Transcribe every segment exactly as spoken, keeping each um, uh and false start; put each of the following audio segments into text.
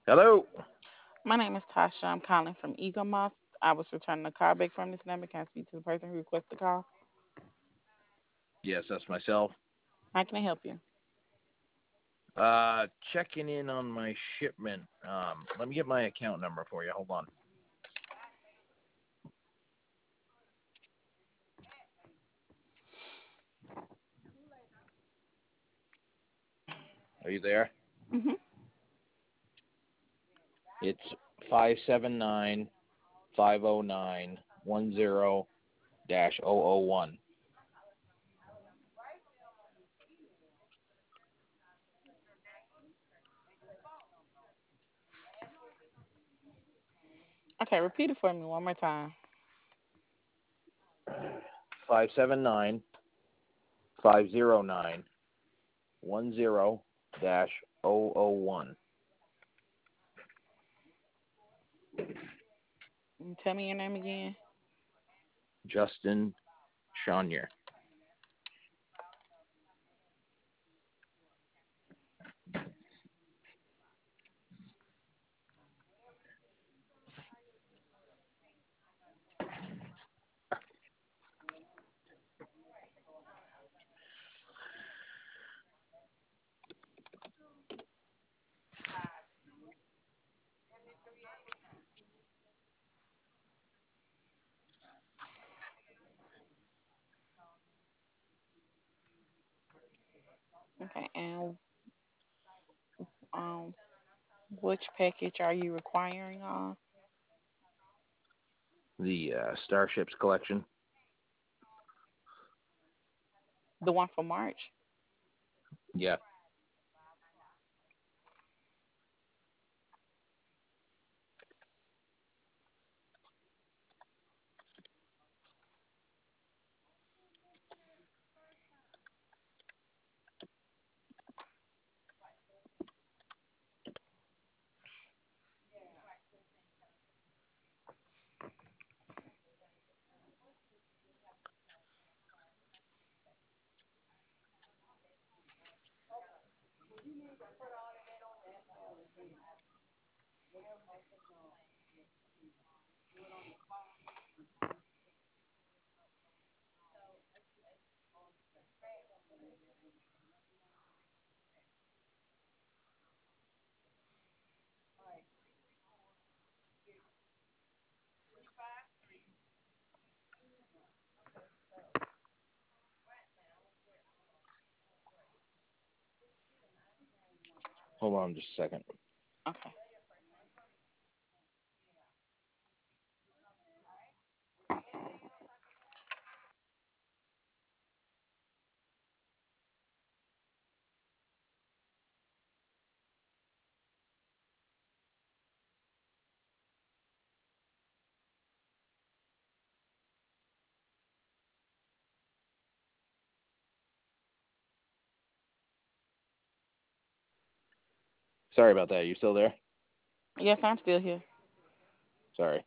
Hello. My name is Tasha. I'm calling from Eagle Moss. I was returning a call back from this number. Can I speak to the person who requested the call? Yes, that's myself. How can I help you? Uh, checking in on my shipment. Um, let me get my account number for you. Hold on. Are you there? hmm It's five seven nine five zero nine one zero dash zero zero one. Okay, repeat it for me one more time. Five seven nine five zero nine one zero dash zero zero one. Mm, Tell me your name again. Justin Shonier. Okay, and um, which package are you requiring on? The uh, Starships collection. The one for March? Yeah. Hold on just a second. Okay. Sorry about that. You still there? Yes, I'm still here. Sorry.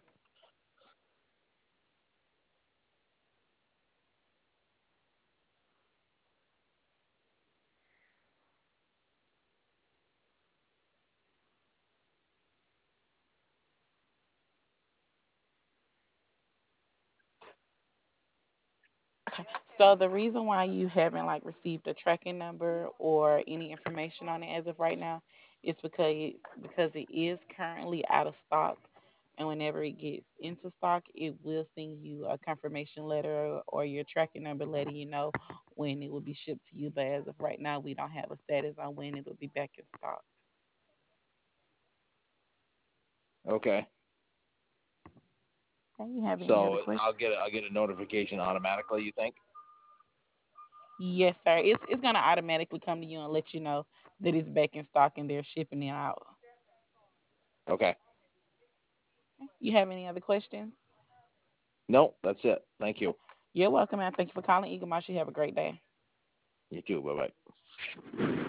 Okay. So the reason why you haven't like received a tracking number or any information on it as of right now is because it, because it is currently out of stock. And whenever it gets into stock, it will send you a confirmation letter or your tracking number letting you know when it will be shipped to you. But as of right now, we don't have a status on when it will be back in stock. Okay. Okay, you have any other So I'll questions? get a, I'll get a notification automatically. You think? Yes, sir. It's it's gonna automatically come to you and let you know that it's back in stock and they're shipping it out. Okay. You have any other questions? No, that's it. Thank Okay. you. You're welcome, and thank you for calling Eagle Moss. You have a great day. You too. Bye bye.